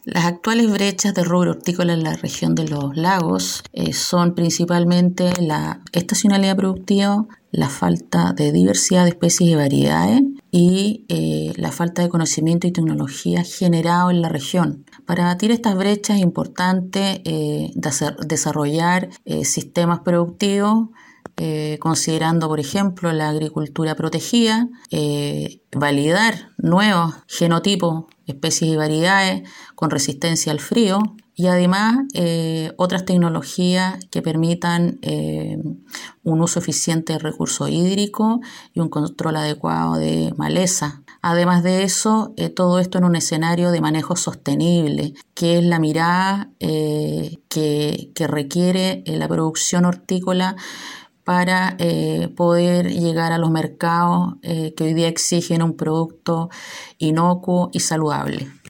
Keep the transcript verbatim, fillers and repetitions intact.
Las actuales brechas del rubro hortícola en la región de los lagos eh, son principalmente la estacionalidad productiva, la falta de diversidad de especies y variedades y eh, la falta de conocimiento y tecnología generado en la región. Para abatir estas brechas es importante eh, desarrollar eh, sistemas productivos Eh, considerando, por ejemplo, la agricultura protegida, eh, validar nuevos genotipos, especies y variedades con resistencia al frío y además eh, otras tecnologías que permitan eh, un uso eficiente del recurso hídrico y un control adecuado de maleza. Además de eso, eh, todo esto en un escenario de manejo sostenible, que es la mirada eh, que, que requiere eh, la producción hortícola para eh, poder llegar a los mercados eh, que hoy día exigen un producto inocuo y saludable.